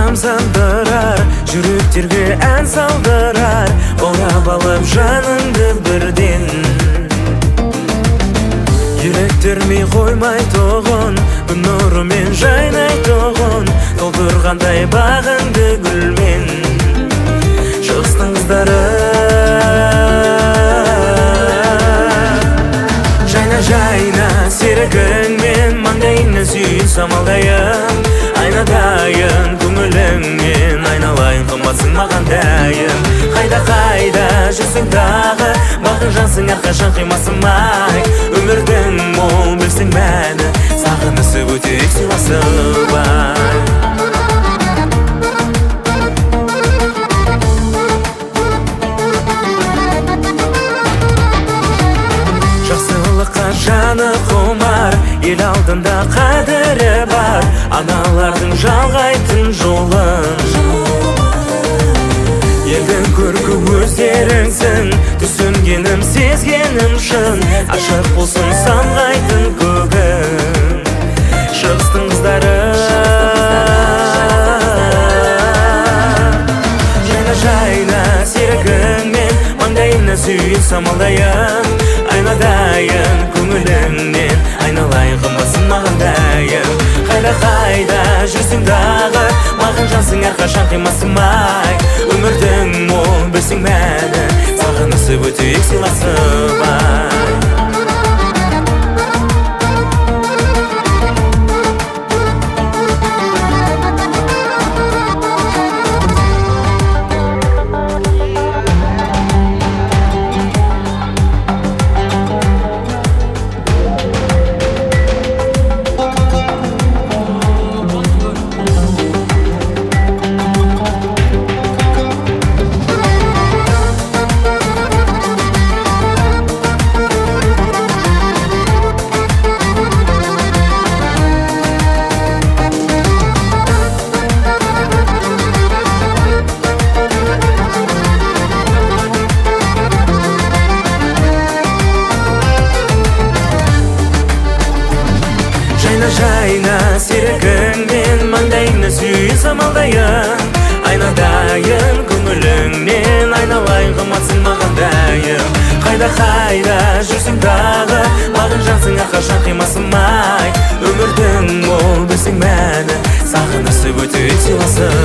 тамсандырар, жүректерге ән салдырар, орап алып жаныңды бірден. Еліктірмей қоймай тоғын, күн нұрымен жайнай тоғын, толтырғандай бағыңды гүлмен. Шығыстың қыздары жайна серігіңмен, маңдайыңа сүйін самалдайын, айнадайын көңіліңмен, айналайын қымбатсың маған дайын. Қайда жүрсің дағы, бағың жансың әрқашан қимасымай. Өмірдің мол білсің мәні, сағынысы өтек сыйласыбай. Жаны құмар, ел алдында қадірі бар, аналардың жалғайтын жолын. Елдің көркі өздеріңсің, түсінгенім сезгенім шын, ашық болсын самғайтын көгін. Шығыстың қыздары жайна серігіңмен, маңдайына сүйін самалдайын, айнадайын көңіліңнен, айналайын қымбатсың маған дайын. Қайда жүрсің дағы, маған жансың әрқашан қимасымай. Өмірдің мол білсің мәні, сағынысы өтек сыйласыбай. Жайна серігіңмен, маңдайыңа сүйін самалдайын, айнадайын көңіліңнен, айналайын қымбатсың маған дайын. Қайда жүрсің дағы, маған жансың әрқашан қимасымай. Өмірдің мол білсің мәні, сағынысы өтек сыйласыбай.